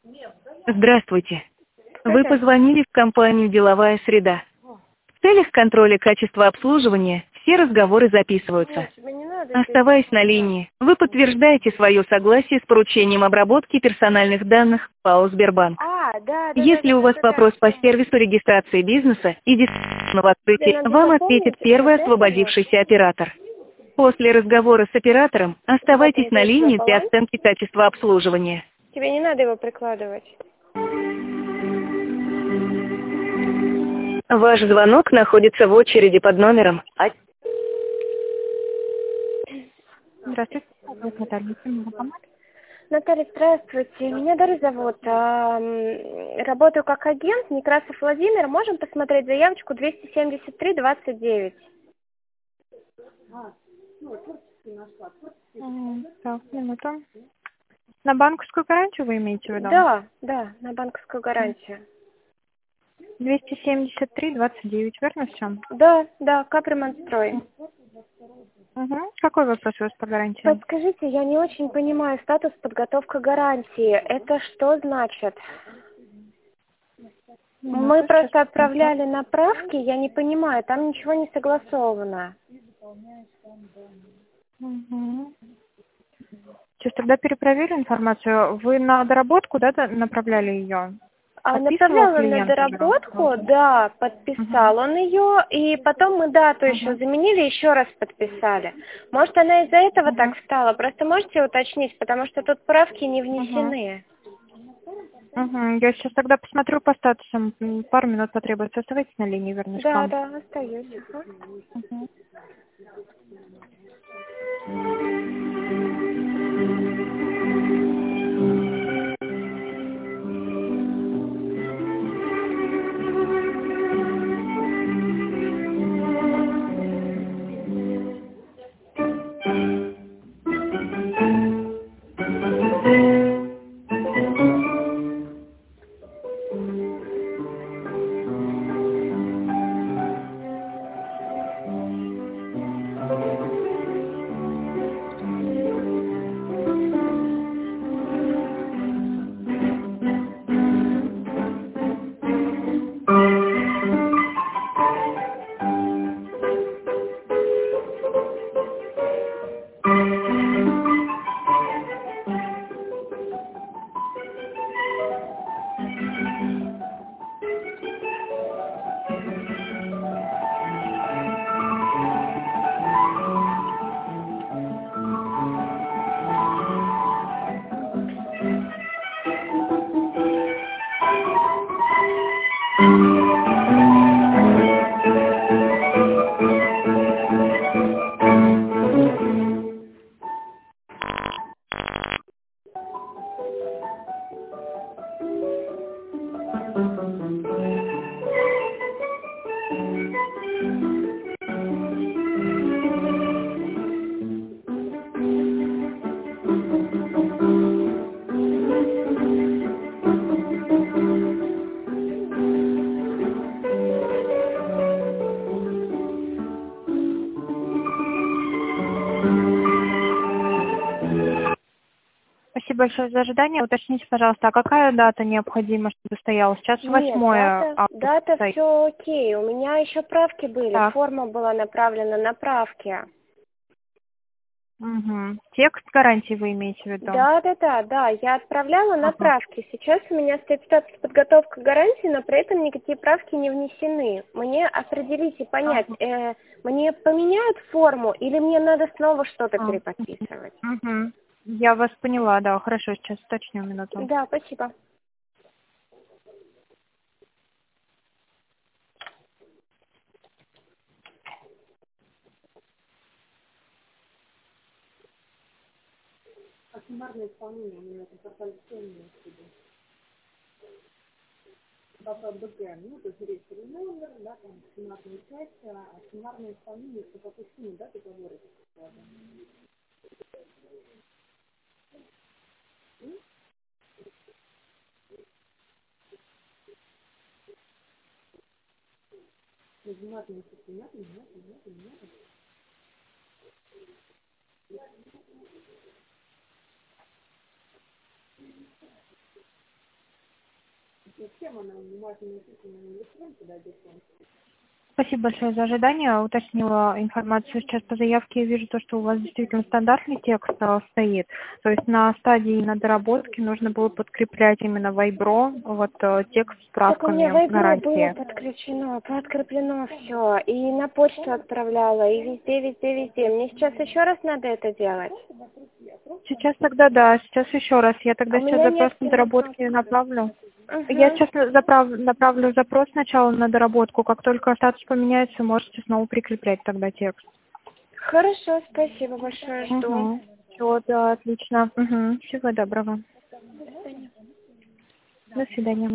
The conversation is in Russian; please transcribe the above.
Здравствуйте. Вы Здравствуйте. позвонили в компанию «Деловая среда». В целях контроля качества обслуживания все разговоры записываются. Нет, тебе не надо здесь. Оставаясь на линии, вы подтверждаете свое согласие с поручением обработки персональных данных ПАО «Сбербанк». Да. Если у вас вопрос по сервису регистрации бизнеса и дистанционного Тебе открытия, надо вам ответит запомнить вот первый это вот. освободившийся оператор. После разговора с оператором В этом оставайтесь на есть линии для баланс. оценки качества обслуживания. Тебе не надо его прикладывать. Ваш звонок находится в очереди под номером. Здравствуйте, это Наталья. Чем могу помочь? Наталья, здравствуйте. Меня Дарья зовут. Работаю как агент. Некрасов Владимир. Можем посмотреть заявочку 273-29? Так, минуту. На банковскую гарантию вы имеете в виду? Да, на банковскую гарантию. 273-29, верно все? Да, Капремонтстрой. Угу. Какой вопрос у вас по гарантии? Подскажите, я не очень понимаю статус подготовка гарантии. Это что значит? Мы Сейчас просто посмотрю. отправляли направки, я не понимаю, там ничего не согласовано. Угу. Сейчас тогда перепроверю информацию. Вы на доработку, да, направляли ее? Подписывал Направляла на клиент доработку, доработку? да, подписал он ее, и потом мы дату еще Угу. заменили, еще раз подписали. Может, она из-за этого Угу. так встала? Просто можете уточнить, потому что тут правки не Угу. внесены. Угу. Я сейчас тогда посмотрю по статусам. Пару минут потребуется. Оставайтесь на линии, вернусь к вам. Да, остаюсь. Ага. Угу. Спасибо большое за ожидание. Уточните, пожалуйста, а какая дата необходима, чтобы стояла? Сейчас Нет, 8 дата августа. все окей. У меня еще правки были. Так. Форма была направлена на правки. Угу. Текст гарантии вы имеете в виду? Да. Я отправляла Ага. направки. Сейчас у меня стоит статус подготовка гарантии, но при этом никакие правки не внесены. Мне определить и понять, мне поменяют форму или мне надо снова что-то переподписывать? Угу. Я вас поняла, да. Хорошо, сейчас уточню минуту. Да, спасибо. Спасибо большое за ожидание. Уточнила информацию сейчас по заявке. Я вижу то, что у вас действительно стандартный текст стоит. То есть на стадии на доработке нужно было подкреплять именно Вайбро, вот текст с Так у меня справками Вайбро было гарантии. подкреплено все. И на почту отправляла, и везде. Мне сейчас еще раз надо это делать? Сейчас тогда да, сейчас еще раз. Я А тогда у сейчас меня запрос нет на доработки телефона. направлю. Я Угу. сейчас направлю запрос сначала на доработку. Как только статус поменяется, можете снова прикреплять тогда текст. Хорошо, спасибо большое, жду. Угу. Все, да, отлично. Угу. Всего доброго. До свидания. До свидания.